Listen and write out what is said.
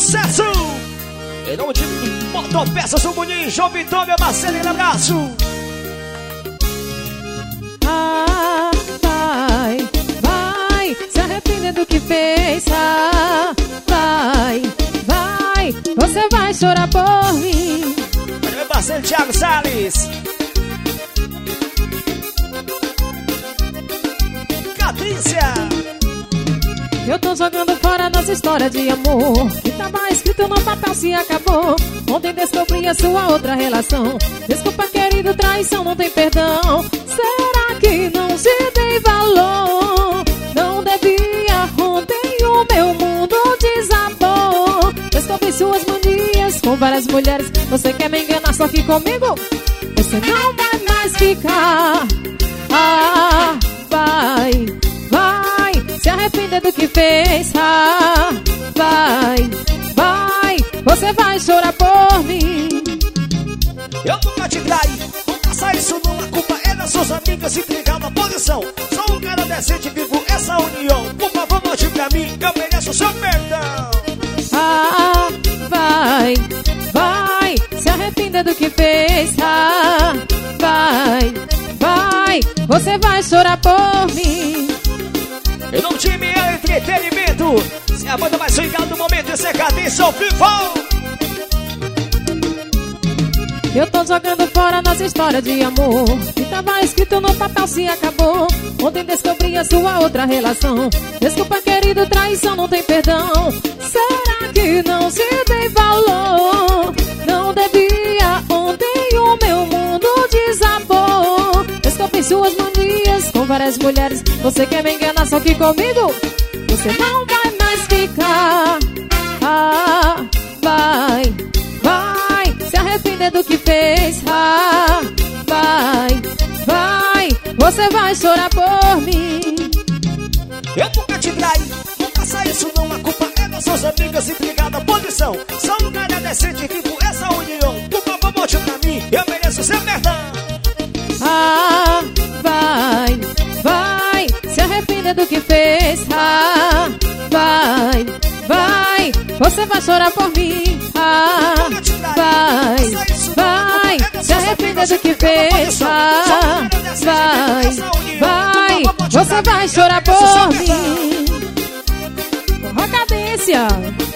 sucesso! Em nome de Motopeças, o Boninho, João Vitor, meu Marcelinho, abraço! Ah, vai se arrepender do que fez. Ah, vai, você vai chorar por mim. Meu parceiro Thiago Salles. Cadência. Eu tô jogando fora nossa história de amor que tava escrito no papel, se acabou. Ontem descobri a sua outra relação. Desculpa, querido, traição não tem perdão. Será que não se dei valor? Não devia, ontem o meu mundo desabou. Descobri suas manias com várias mulheres. Você quer me enganar só que comigo você não vai mais ficar. Ah, vai se arrepender do que fez. Ah, vai, você vai chorar por mim. Eu nunca te traí, não faça isso não, a culpa é das suas amigas entregando a posição. Sou um cara decente, vivo essa união. Por favor, volte pra mim, eu mereço o seu perdão. Ah, vai, se arrepender do que fez. Ah, vai, você vai chorar por mim. Em nome de ML Entretenimento, se a banda mais swingada do momento, esse é Cadência ao vivo. Eu tô jogando fora nossa história de amor que tava escrito no papel, se acabou. Ontem descobri a sua outra relação. Desculpa, querido, traição não tem perdão. Será que não se dei valor? Não devia, ontem o meu mundo desabou. Descobri suas manias com várias mulheres. Você quer me enganar só que comigo você não vai mais ficar. Ah, vai se arrepender do que fez. Ah, vai, você vai chorar por mim. Eu nunca te traí, não faça isso não, a culpa é das suas amigas entregando a posição. Sou um cara decente, vivo essa união. Por favor, volte pra mim, eu mereço seu perdão. Ah, vai, se arrepender do que fez. Ah, vai, você vai chorar por mim. Ah, vai, se arrepender do que fez. Ah, vai, você vai chorar por mim. Cadência.